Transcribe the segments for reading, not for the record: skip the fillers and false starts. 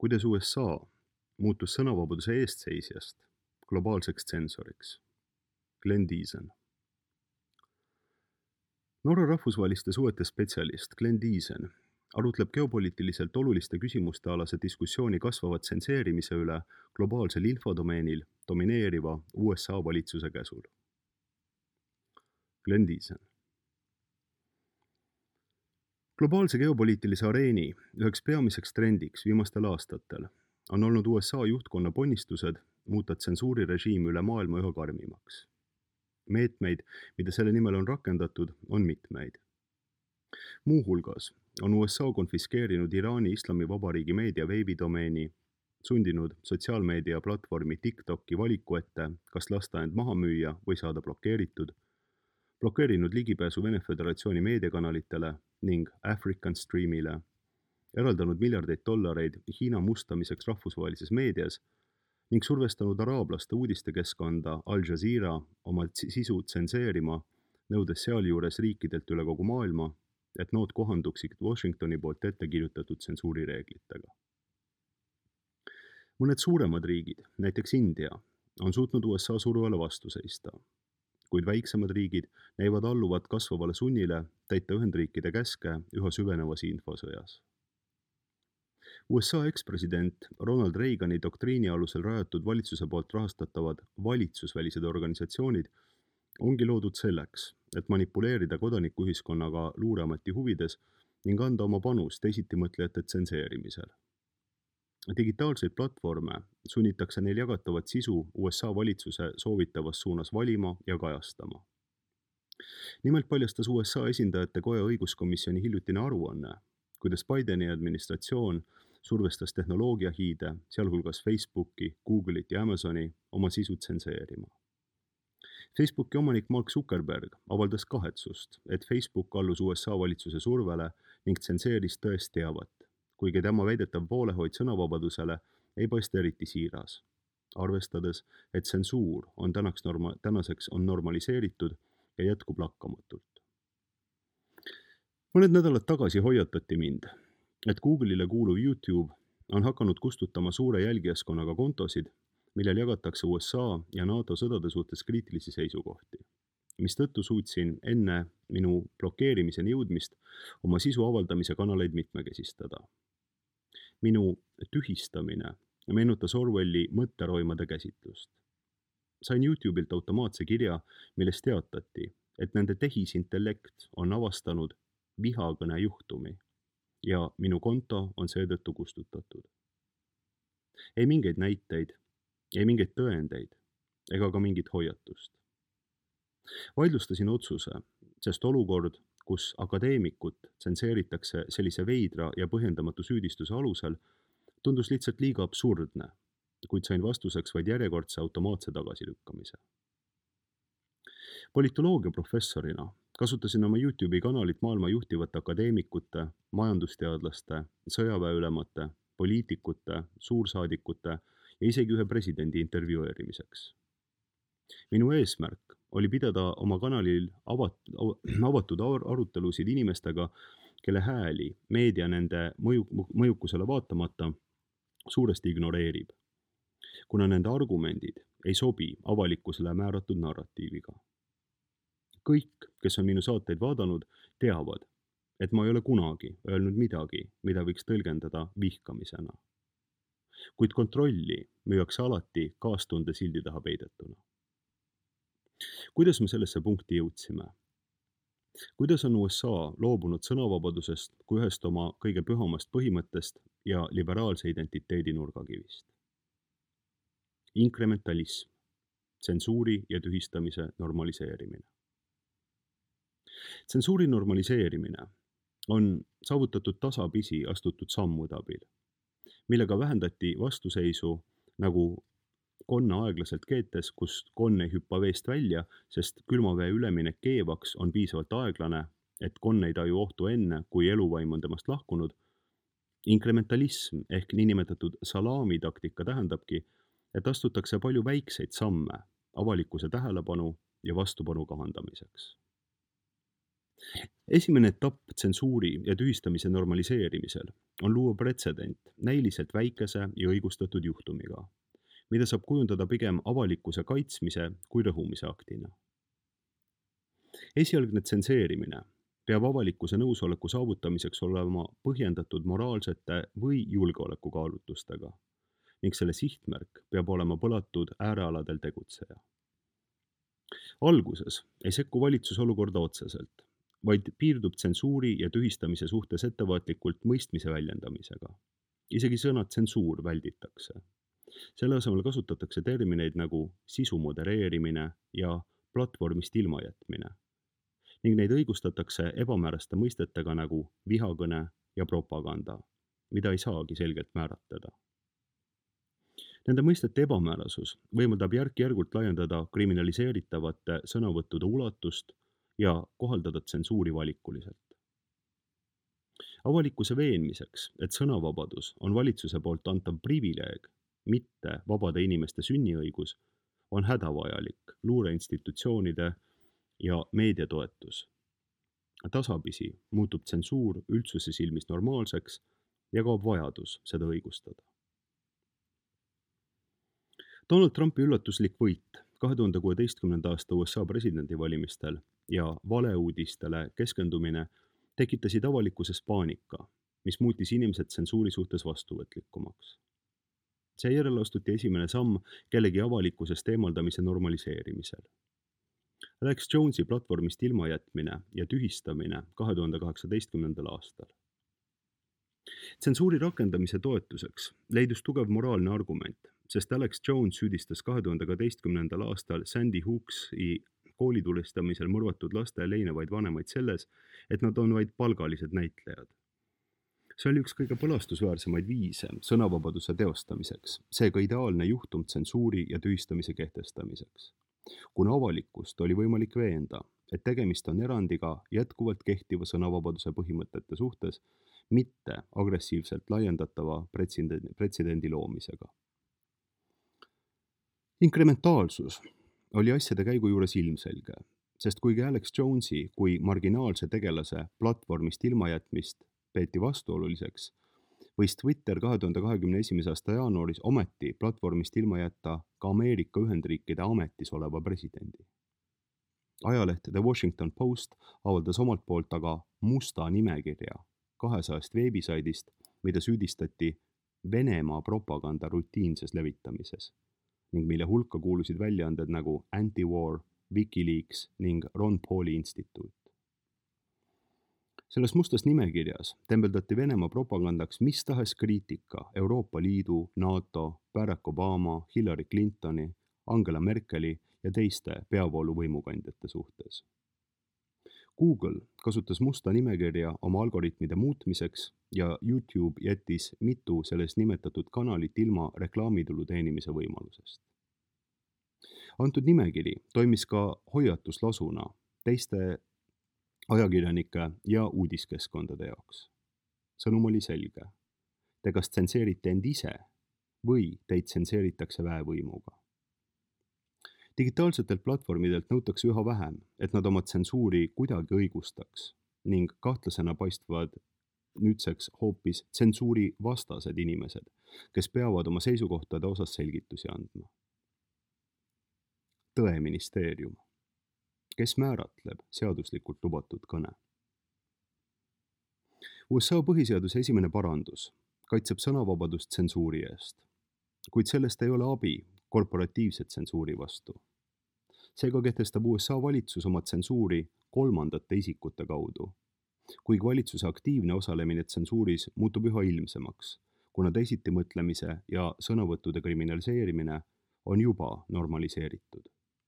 Kuidas USA muutus sõnavabaduse eestseisjast globaalseks tsensoriks. Glenn Deason. Norra rahvusvaheliste suhete spetsialist Glenn Deason arutleb geopoliitiliselt oluliste küsimuste alase diskussiooni kasvava tsenseerimise üle globaalsel infodomeenil domineeriva USA valitsuse käsul. Glenn Deason. Globaalse geopoliitilise areeni üheks peamiseks trendiks viimastel aastatel on olnud USA juhtkonna ponnistused muuta tsensuurirežiim üle maailma üha karmimaks. Meetmeid, mida selle nimel on rakendatud, on mitmeid. Muuhulgas on USA konfiskeerinud Iraani Islamivabariigi meedia veebidomeeni, sundinud sotsiaalmeedia platvormi TikToki valiku ette, kas lasta end maha müüa või saada blokeeritud, blokeerinud ligipääsu Vene Föderatsiooni meediakanalitele ning African Streamile, eraldanud miljardeid dollareid Hiina mustamiseks rahvusvahelises meedias ning survestanud araablaste uudistekeskkonda Al Jazeera oma sisu tsenseerima, nõudes sealjuures riikidelt üle kogu maailma, et nood kohanduksid Washingtoni poolt ette kirjutatud tsensuurireeglitega. Mõned suuremad riigid, näiteks India, on suutnud USA survele vastu seista, kuid väiksemad riigid näivad alluvat kasvavale sunnile täita Ühendriikide käske üha süvenevas infosõjas. USA ekspresident Ronald Reagani doktriini alusel rajatud valitsuse poolt rahastatavad valitsusvälised organisatsioonid ongi loodud selleks, et manipuleerida kodanikuühiskonnaga luureameti huvides ning anda oma panus teisitimõtlejate tsenseerimisel. Digitaalseid platvorme sunnitakse neil jagatavat sisu USA valitsuse soovitavas suunas valima ja kajastama. Nimelt paljastas USA esindajate koja õiguskomisjoni hiljutine aruanne, kuidas Bideni administratsioon survestas tehnoloogiahiide, sealhulgas Facebooki, Google'it ja Amazoni oma sisu tsenseerima. Facebooki omanik Mark Zuckerberg avaldas kahetsust, et Facebook allus USA valitsuse survele ning tsenseeris tõest teavet, kuigi tema väidetav poolehoid sõnavabadusele ei paista eriti siiras, arvestades, et tsensuur on tänaseks on normaliseeritud ja jätkub lakkamatult. Mõned nädalad tagasi hoiatati mind, et Google'ile kuuluv YouTube on hakanud kustutama suure jälgijaskonnaga kontosid, millel jagatakse USA ja NATO sõdade suhtes kriitilisi seisukohti, mistõttu suutsin enne minu blokeerimiseni jõudmist oma sisu avaldamise kanaleid mitmekesistada. Minu tühistamine meenutas Orwelli mõtteroimade käsitlust. Sain YouTube'ilt automaatse kirja, milles teatati, et nende tehisintellekt on avastanud vihakõne juhtumi ja minu konto on seetõttu kustutatud. Ei mingeid näiteid, ei mingeid tõendeid ega ka mingit hoiatust. Vaidlustasin otsuse, sest olukord, kus akadeemikut tsenseeritakse sellise veidra ja põhjendamatu süüdistuse alusel, tundus lihtsalt liiga absurdne, kuid sain vastuseks vaid järjekordse automaatse tagasilükkamise. Politoloogia professorina kasutasin oma YouTube'i kanalit maailma juhtivate akadeemikute, majandusteadlaste, sõjaväeülemate, poliitikute, suursaadikute ja isegi ühe presidendi intervjueerimiseks. Minu eesmärk oli pidada oma kanalil avatud arutelusid inimestega, kelle hääli meedia nende mõjukusele vaatamata suuresti ignoreerib, kuna nende argumendid ei sobi avalikkusele määratud narratiiviga. Kõik, kes on minu saateid vaadanud, teavad, et ma ei ole kunagi öelnud midagi, mida võiks tõlgendada vihkamisena. Kuid kontrolli müüakse alati kaastunde sildi taha peidetuna. Kuidas me sellesse punkti jõudsime? Kuidas on USA loobunud sõnavabadusest kui ühest oma kõige pühamast põhimõttest ja liberaalse identiteedi nurgakivist? Inkrementalism, tsensuuri ja tühistamise normaliseerimine. Tsensuuri normaliseerimine on saavutatud tasapisi astutud sammude abil, millega vähendati vastuseisu nagu konna aeglaselt keetes, kus konn ei hüppa veest välja, sest külmavee üleminek keevaks on piisavalt aeglane, et konn ei taju ohtu enne, kui eluvaim on temast lahkunud. Inkrementalism ehk niinimetatud salami-taktika tähendabki, et astutakse palju väikseid samme avalikkuse tähelepanu ja vastupanu kahandamiseks. Esimene etapp tsensuuri ja tühistamise normaliseerimisel on luua pretsedent näiliselt väikese ja õigustatud juhtumiga, mida saab kujundada pigem avalikkuse kaitsmise kui rõhumise aktina. Esialgne tsenseerimine peab avalikkuse nõusoleku saavutamiseks olema põhjendatud moraalsete või julgeolekukaalutlustega ning selle sihtmärk peab olema põlatud äärealadel tegutseja. Alguses ei sekku valitsus olukorda otseselt, vaid piirdub tsensuuri ja tühistamise suhtes ettevaatlikult mõistmise väljendamisega. Isegi sõna tsensuur välditakse. Selle asemel kasutatakse termineid nagu sisu modereerimine ja platvormist ilmajätmine ning neid õigustatakse ebamääraste mõistetega nagu vihakõne ja propaganda, mida ei saagi selgelt määratleda. Nende mõistete ebamäärasus võimaldab järk-järgult laiendada kriminaliseeritavate sõnavõttude ulatust ja kohaldada tsensuuri valikuliselt. Avalikkuse veenmiseks, et sõnavabadus on valitsuse poolt antav privileeg, mitte vabade inimeste sünniõigus, on hädavajalik luureinstitutsioonide ja meediatoetus. Tasapisi muutub tsensuur üldsuse silmis normaalseks ja kaob vajadus seda õigustada. Donald Trumpi üllatuslik võit 2016. aasta USA presidendivalimistel ja valeuudistele keskendumine tekitasid avalikkuses paanika, mis muutis inimesed tsensuuri suhtes vastuvõtlikumaks. Seejärel astuti esimene samm kellegi avalikkusest eemaldamise normaliseerimisel. Alex Jonesi platvormist ilmajätmine ja tühistamine 2018. aastal. Tsensuuri rakendamise toetuseks leidus tugev moraalne argument, sest Alex Jones süüdistas 2012. aastal Sandy Hooksi koolitulistamisel mõrvatud laste leinevaid vanemaid selles, et nad on vaid palgalised näitlejad. See oli üks kõige põlastusväärsemaid viise sõnavabaduse teostamiseks, seega ideaalne juhtum tsensuuri ja tühistamise kehtestamiseks. Kuna avalikkust oli võimalik veenda, et tegemist on erandiga jätkuvalt kehtiva sõnavabaduse põhimõtete suhtes, mitte agressiivselt laiendatava pretsedendi loomisega. Inkrementaalsus oli asjade käigu juures ilmselge, sest kuigi Alex Jonesi kui marginaalse tegelase platvormist ilmajätmist peeti vastuoluliseks, võis Twitter 2021. aasta jaanuaris ometi platvormist ilma jätta ka Ameerika Ühendriikide ametis oleva presidendi. Ajaleht The Washington Post avaldas omalt poolt aga musta nimekirja 200 veebisaidist, mida süüdistati Venemaa propaganda rutiinses levitamises ning mille hulka kuulusid väljaanded nagu Anti-War, Wikileaks ning Ron Pauli instituut. Selles mustas nimekirjas tembeldati Venemaa propagandaks mis tahes kriitika Euroopa Liidu, NATO, Barack Obama, Hillary Clintoni, Angela Merkeli ja teiste peavoolu võimukandjate suhtes. Google kasutas musta nimekirja oma algoritmide muutmiseks ja YouTube jättis mitu sellest nimetatud kanalit ilma reklaamitulu teenimise võimalusest. Antud nimekiri toimis ka hoiatuslasuna teiste ajakirjanike ja uudiskeskkondade jaoks. Sõnum oli selge. Te kas tsenseerite end ise või teid tsenseeritakse väevõimuga. Digitaalsetelt platvormidelt nõutakse üha vähem, et nad oma tsensuuri kuidagi õigustaks ning kahtlasena paistvad nüüdseks hoopis tsensuuri vastased inimesed, kes peavad oma seisukohtade osas selgitusi andma. Tõeministeerium. Kes määratleb seaduslikult lubatud kõne? USA põhiseaduse esimene parandus kaitseb sõnavabadust tsensuuri eest, kuid sellest ei ole abi korporatiivse tsensuuri vastu. Seega kehtestab USA valitsus oma tsensuuri kolmandate isikute kaudu, kuigi valitsuse aktiivne osalemine tsensuuris muutub üha ilmsemaks, kuna teisitimõtlemise ja sõnavõttude kriminaliseerimine on juba normaliseeritud.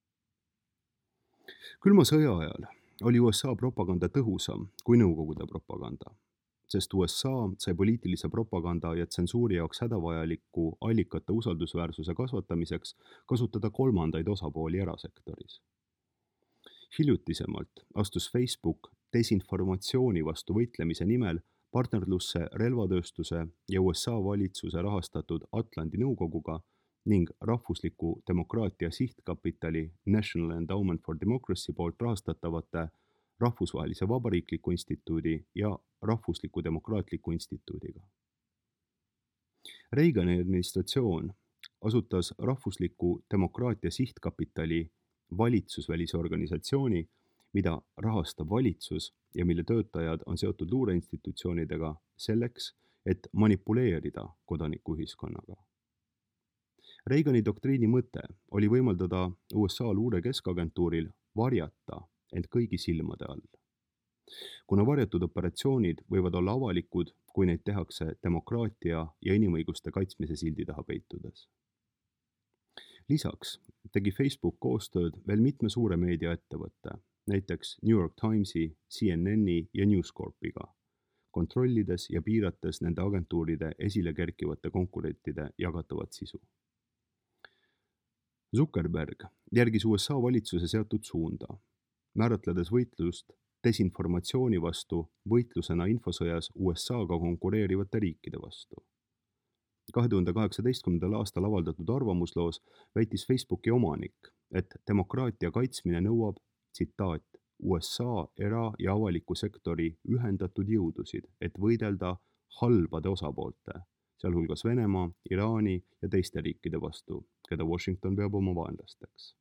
Külma sõja ajal oli USA propaganda tõhusam kui Nõukogude propaganda, sest USA sai poliitilise propaganda ja tsensuuri jaoks hädavajaliku allikate usaldusväärsuse kasvatamiseks kasutada kolmandaid osapooli erasektoris. Hiljutisemalt astus Facebook desinformatsiooni vastu võitlemise nimel partnerlusse relvatööstuse ja USA valitsuse rahastatud Atlandi nõukoguga ning rahvusliku demokraatia sihtkapitali National Endowment for Democracy poolt rahastatavate Rahvusvahelise Vabariikliku Instituudi ja Rahvusliku Demokraatliku Instituudiga. Reagani administratsioon asutas Rahvusliku Demokraatia Sihtkapitali valitsusvälise organisatsiooni, mida rahastab valitsus ja mille töötajad on seotud luureinstitutsioonidega selleks, et manipuleerida kodanikuühiskonnaga. Reagani doktriini mõte oli võimaldada USA luure keskagentuuril varjata end kõigi silmade all. Kuna varjatud operatsioonid võivad olla avalikud, kui neid tehakse demokraatia ja inimõiguste kaitsmise sildi taha peitudes. Lisaks tegi Facebook koostööd veel mitme suure meediaettevõtte, näiteks New York Timesi, CNN-i ja News Corpiga, kontrollides ja piirates nende agentuuride esile kerkivate konkurentide jagatavat sisu. Zuckerberg järgis USA valitsuse seatud suunda, määratledes võitlust desinformatsiooni vastu võitlusena infosõjas USA-ga konkureerivate riikide vastu. 2018. aastal avaldatud arvamusloos väitis Facebooki omanik, et demokraatia kaitsmine nõuab, tsitaat, USA era- ja avaliku sektori ühendatud jõudusid, et võidelda halbade osapoolte, sealhulgas Venemaa, Iraani ja teiste riikide vastu, keda Washington peab oma vaenlasteks.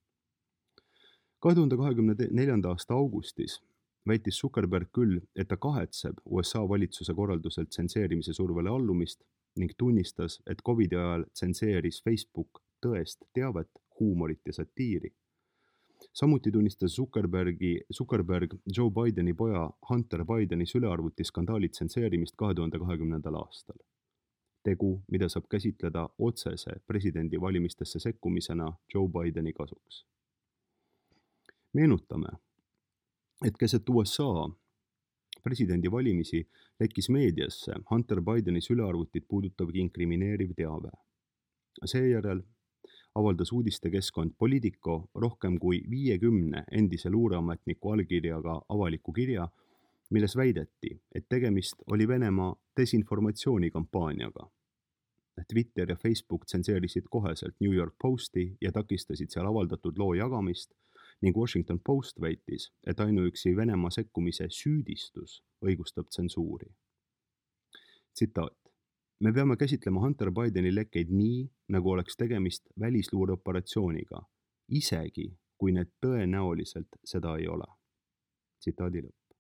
2024. aasta augustis väitis Zuckerberg küll, et ta kahetseb USA valitsuse korralduselt tsenseerimise survele allumist ning tunnistas, et COVID-i ajal tsenseeris Facebook tõest teavet, huumorit ja satiiri. Samuti tunnistas Zuckerberg Joe Bideni poja Hunter Bideni sülearvuti skandaali tsenseerimist 2020. aastal. Tegu, mida saab käsitleda otsese presidendivalimistesse sekkumisena Joe Bideni kasuks. Meenutame, et keset USA presidendivalimisi lekkis meediasse Hunter Bideni sülearvutit puudutav inkrimineeriv teave. Seejärel avaldas uudistekeskkond Politico rohkem kui 50 endise luureametniku allkirjaga avaliku kirja, milles väideti, et tegemist oli Venemaa desinformatsioonikampaaniaga. Twitter ja Facebook tsenseerisid koheselt New York Posti ja takistasid seal avaldatud loo jagamist ning Washington Post väitis, et ainuüksi Venemaa sekkumise süüdistus õigustab tsensuuri. Tsitaat. Me peame käsitlema Hunter Bideni lekkeid nii, nagu oleks tegemist välisluureoperatsiooniga, isegi kui need tõenäoliselt seda ei ole. Tsitaadi lõpp.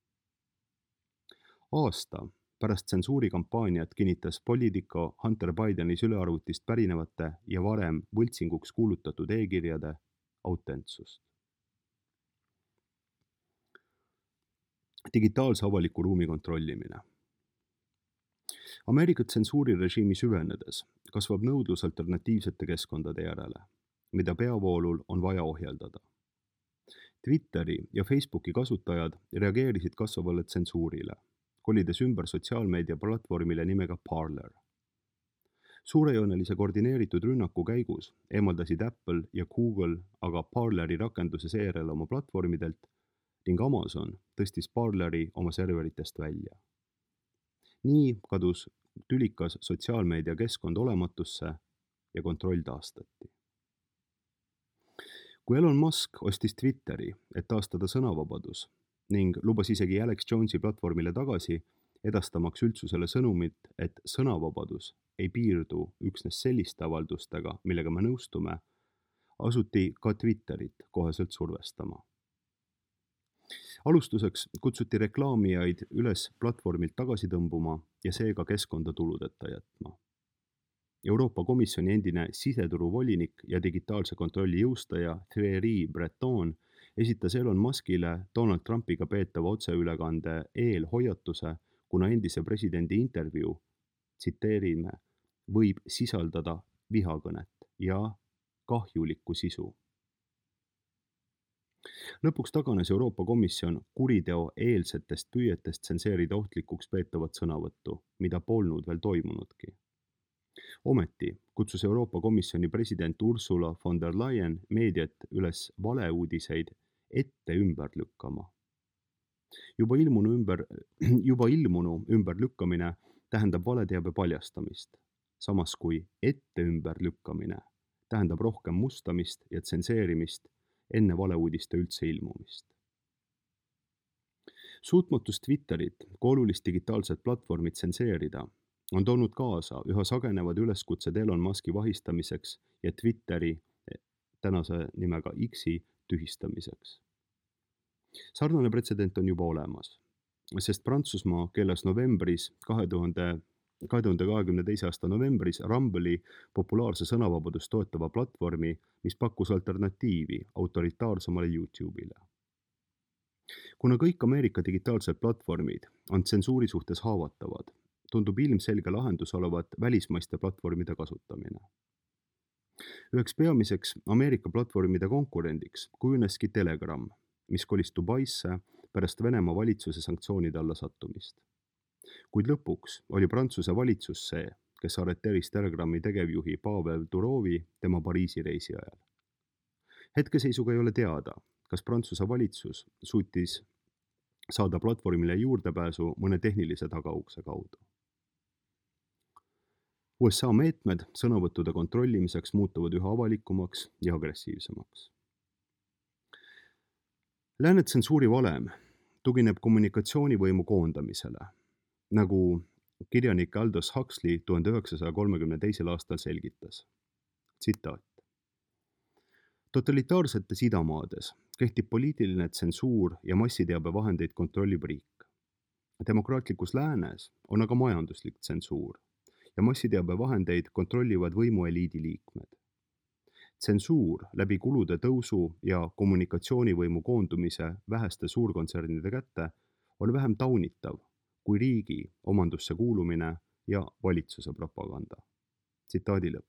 Aasta pärast tsensuurikampaaniat kinnitas Politico Hunter Bideni sülearvutist pärinevate ja varem võltsinguks kuulutatud e-kirjade autentsust. Digitaalse avaliku ruumi kontrollimine. Ameerika tsensuurirežiimi süvenedes kasvab nõudlus alternatiivsete keskkondade järele, mida peavoolul on vaja ohjeldada. Twitteri ja Facebooki kasutajad reageerisid kasvavale tsensuurile, kolides ümber sotsiaalmeedia platvormile nimega Parler. Suurejoonelise koordineeritud rünnaku käigus eemaldasid Apple ja Google aga Parleri rakenduse seejärel oma platvormidelt ning Amazon tõstis Parleri oma serveritest välja. Nii kadus tülikas sotsiaalmeedia keskkond olematusse ja kontroll taastati. Kui Elon Musk ostis Twitteri, et taastada sõnavabadus ning lubas isegi Alex Jonesi platvormile tagasi, edastamaks üldsusele sõnumit, et sõnavabadus ei piirdu üksnes selliste avaldustega, millega me nõustume, asuti ka Twitterit koheselt survestama. Alustuseks kutsuti reklaamijaid üles platvormilt tagasi tõmbuma ja seega keskkonda tuludeta jätma. Euroopa Komisjoni endine siseturuvolinik ja digitaalse kontrolli jõustaja Thierry Breton esitas Elon Muskile Donald Trumpiga peetava otseülekande eel hoiatuse, kuna endise presidendi intervjuu, tsiteerime, võib sisaldada vihakõnet ja kahjulikku sisu. Lõpuks taganes Euroopa Komisjon kuriteo eelsetest püüetest tsenseerida ohtlikuks peetavat sõnavõttu, mida polnud veel toimunudki. Ometi kutsus Euroopa Komisjoni president Ursula von der Leyen meediat üles valeuudiseid ette ümber lükkama. Juba ilmunu ümberlükkamine tähendab valeteabe paljastamist, samas kui ette ümberlükkamine tähendab rohkem mustamist ja tsenseerimist enne valeuudiste üldse ilmumist. Suutmatus Twitterit kui olulist digitaalset platvormi tsenseerida on toonud kaasa üha sagenevad üleskutsed Elon Muski vahistamiseks ja Twitteri, tänase nimega X-i, tühistamiseks. Sarnane pretsedent on juba olemas, sest Prantsusmaa keelas 2022. aasta novembris Rumble'i populaarse sõnavabadust toetava platvormi, mis pakkus alternatiivi autoritaarsemale YouTube'ile. Kuna kõik Ameerika digitaalsed platvormid on tsensuuri suhtes haavatavad, tundub ilmselge lahendus olevat välismaiste platvormide kasutamine. Üheks peamiseks Ameerika platvormide konkurendiks kujuneski Telegram, mis kolis Dubaisse pärast Venemaa valitsuse sanktsioonide alla sattumist. Kuid lõpuks oli Prantsuse valitsus see, kes arreteeris Telegrami tegevjuhi Pavel Durovi tema Pariisi reisi ajal. Hetkeseisuga ei ole teada, kas Prantsuse valitsus suutis saada platvormile juurdepääsu mõne tehnilise tagaukse kaudu. USA meetmed sõnavõttude kontrollimiseks muutuvad üha avalikumaks ja agressiivsemaks. Lääne tsensuuri valem tugineb kommunikatsioonivõimu koondamisele, nagu kirjanik Aldous Huxley 1932. aastal selgitas. Tsitaat. Totalitaarsetes idamaades kehtib poliitiline tsensuur ja massiteabevahendeid kontrollib riik. Demokraatlikus läänes on aga majanduslik tsensuur ja massiteabevahendeid kontrollivad võimueliidi liikmed. Tsensuur läbi kulude tõusu ja kommunikatsioonivõimu koondumise väheste suurkontsernide kätte on vähem taunitav kui riigi omandusse kuulumine ja valitsuse propaganda. Tsitaadi lõpp.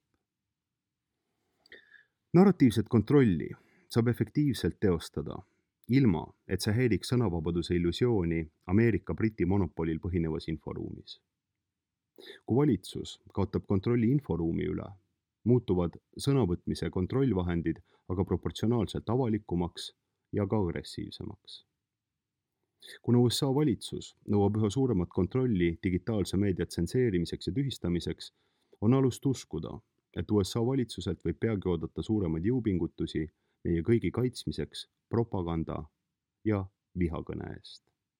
Narratiivset kontrolli saab efektiivselt teostada, ilma et see häiriks sõnavabaduse illusiooni Ameerika-Briti monopolil põhinevas inforuumis. Kui valitsus kaotab kontrolli inforuumi üle, muutuvad sõnavõtmise kontrollvahendid aga proportsionaalselt avalikumaks ja ka agressiivsemaks. Kuna USA valitsus nõuab üha suuremat kontrolli digitaalse meedia tsenseerimiseks ja tühistamiseks, on alust uskuda, et USA valitsuselt võib peagi oodata suuremaid jõupingutusi meie kõigi kaitsmiseks propaganda ja vihakõne eest.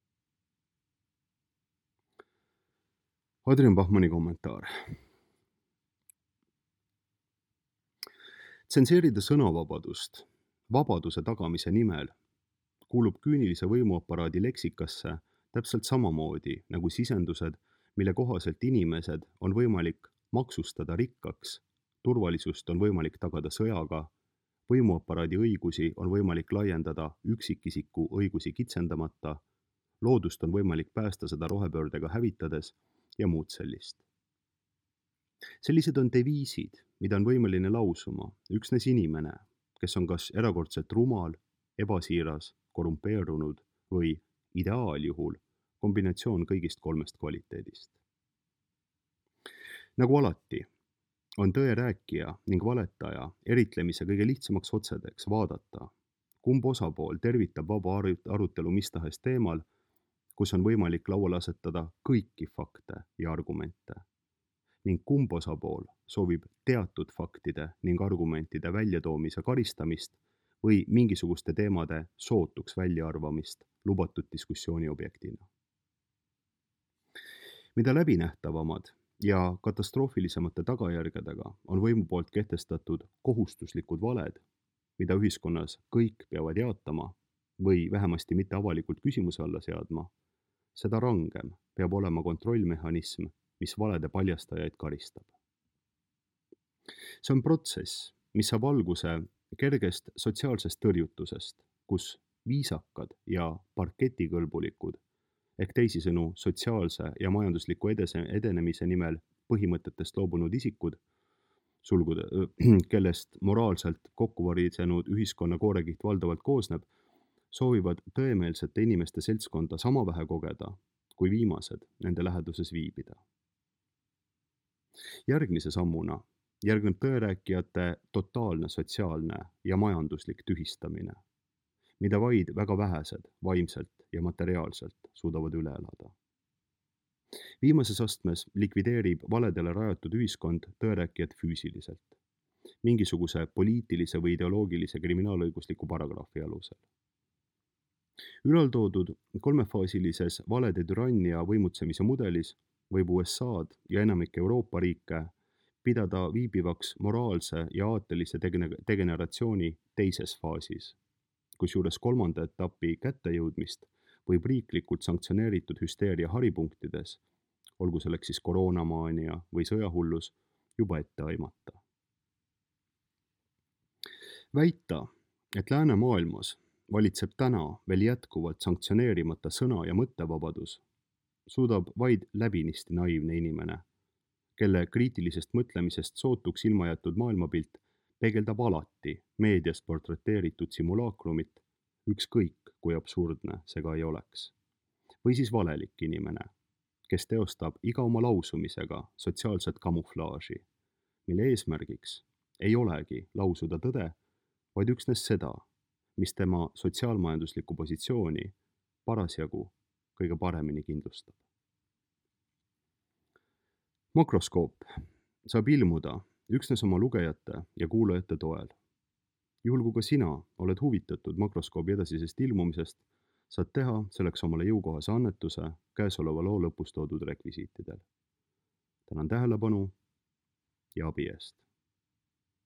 Adrian Bachmanni kommentaar. Tsenseerida sõnavabadust vabaduse tagamise nimel kuulub küünilise võimuaparaadi leksikasse täpselt samamoodi nagu sisendused, mille kohaselt inimesed on võimalik maksustada rikkaks, turvalisust on võimalik tagada sõjaga, võimuaparaadi õigusi on võimalik laiendada üksikisiku õigusi kitsendamata, loodust on võimalik päästa seda rohepöördega hävitades ja muud sellist. Sellised on deviisid, mida on võimeline lausuma üksnes inimene, kes on kas erakordselt rumal, ebasiiras, korrumpeerunud või ideaaljuhul kombinatsioon kõigist kolmest kvaliteedist. Nagu alati on tõe rääkija ning valetaja eritlemise kõige lihtsamaks otsedeks vaadata, kumb osapool tervitab vaba arutelu mis tahes teemal, kus on võimalik lauale asetada kõiki fakte ja argumente, ning kumb osapool soovib teatud faktide ning argumentide väljatoomise karistamist või mingisuguste teemade sootuks väljaarvamist lubatud diskussiooni objektina. Mida läbinähtavamad ja katastroofilisemate tagajärgedega on võimu poolt kehtestatud kohustuslikud valed, mida ühiskonnas kõik peavad jaatama või vähemasti mitte avalikult küsimuse alla seadma, seda rangem peab olema kontrollmehhanism, mis valede paljastajaid karistab. See on protsess, mis saab alguse kergest sotsiaalsest tõrjutusest, kus viisakad ja parketikõlbulikud ehk teisisõnu sotsiaalse ja majandusliku edenemise nimel põhimõtetest loobunud isikud, kellest moraalselt kokkuvarisenud ühiskonna koorekiht valdavalt koosneb, soovivad tõemeelsete inimeste seltskonda sama vähe kogeda, kui viimased nende läheduses viibida. Järgmise sammuna järgneb tõerääkijate totaalne sotsiaalne ja majanduslik tühistamine, mida vaid väga vähesed vaimselt ja materiaalselt suudavad üle elada. Viimases astmes likvideerib valedele rajatud ühiskond tõerääkijad füüsiliselt, mingisuguse poliitilise või ideoloogilise kriminaalõigusliku paragrahvi alusel. Ülaltoodud kolmefaasilises valede türannia võimutsemise mudelis võib USA-d ja enamik Euroopa riike pidada viibivaks moraalse ja aatelise degeneratsiooni teises faasis, kusjuures kolmanda etapi kättejõudmist võib riiklikult sanktsioneeritud hüsteeria haripunktides, olgu selleks siis koroonamaania või sõjahullus, juba ette aimata. Väita, et läänemaailmas valitseb täna veel jätkuvalt sanktsioneerimata sõna- ja mõttevabadus, suudab vaid läbinisti naiivne inimene, kelle kriitilisest mõtlemisest sootuks ilma jäetud maailmapilt peegeldab alati meedias portreteeritud simulaakrumit, ükskõik kui absurdne see ka ei oleks. Või siis valelik inimene, kes teostab iga oma lausumisega sotsiaalset kamuflaaži, mille eesmärgiks ei olegi lausuda tõde, vaid üksnes seda, mis tema sotsiaalmajanduslikku positsiooni parasjagu kõige paremini kindlustab. Makroskoop saab ilmuda üksnes oma lugejate ja kuulajate toel. Juhul kui ka sina oled huvitatud makroskoobi edasisest ilmumisest, saad teha selleks omale jõukohase annetuse käesoleva loo lõpus toodud rekvisiitidel. Tänan tähelepanu ja abi eest!